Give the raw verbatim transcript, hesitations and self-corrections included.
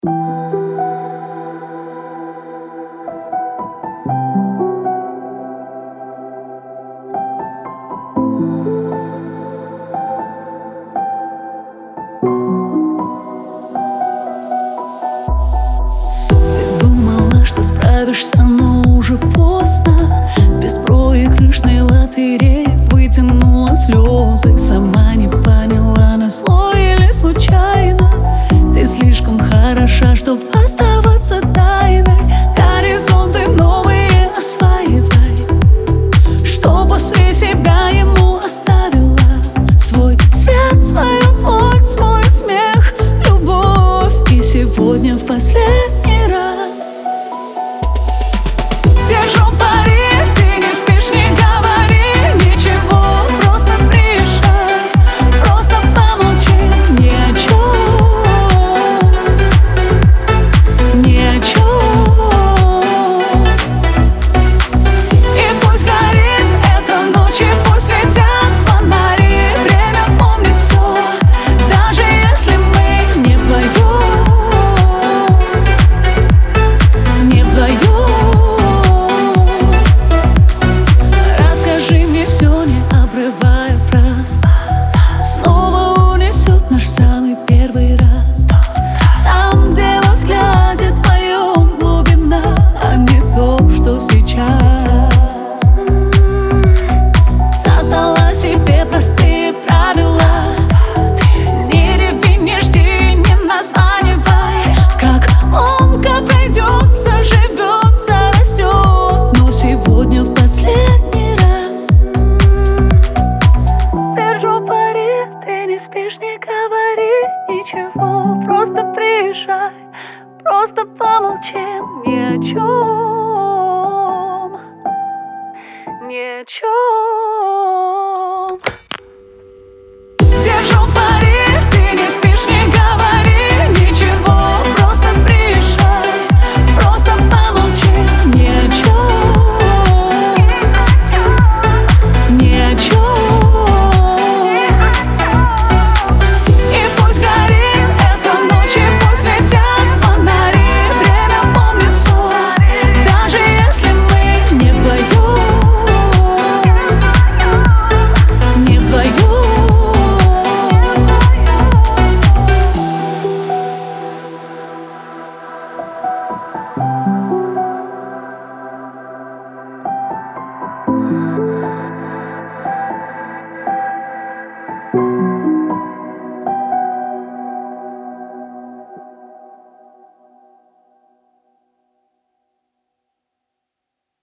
Справишься, но уже поздно. В беспроигрышной лотерее вытянула слезы. Сама не поняла, назло или случайно. Ты слишком хороша, чтоб оставаться тайной. Горизонты новые осваивай, что после себя ему оставила. Свой свет, свою плоть, свой смех, любовь. И сегодня в последний раз держу пари, ты не спишь, не говори ничего. Просто приезжай, просто помолчи. Ни о чем, ни о чем. И пусть горит эта ночь, и пусть летят фонари. Время помнит все, даже если мы не вдвоем, не вдвоем. Не обрывая фраз, снова унесет наш самый первый раз. Там, где во взгляде твоем глубина, а не то, что сейчас. Создала себе простые правила. Не реви, не жди, не названивай. Как ломка придется, живется, растет. Но сегодня в последний раз не говори ничего, просто приезжай, просто помолчим. Ни о чем, ни о чем.